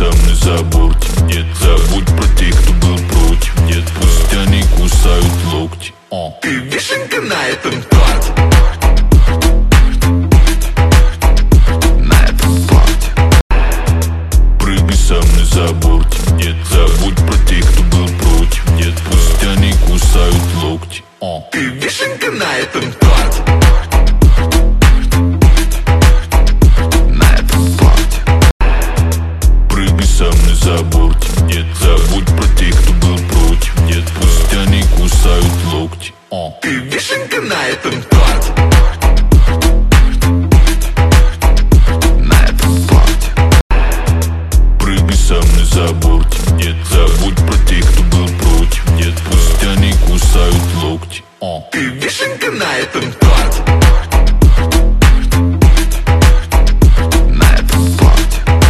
со мной забудь. Нет, забудь про тех, кто был против. Нет, пусть они кусают локти. Ты вишенка на этом торте. На этом торте. Прыгай со мной забудь. Нет, забудь про тех, кто был против. Нет, пусть они кусают локти. Ты вишенка на этом торте.